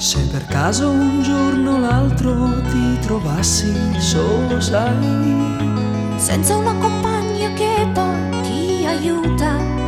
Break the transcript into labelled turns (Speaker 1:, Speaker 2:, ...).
Speaker 1: Se per caso un giorno o l'altro ti trovassi solo, sai,
Speaker 2: senza una compagna che poi ti aiuta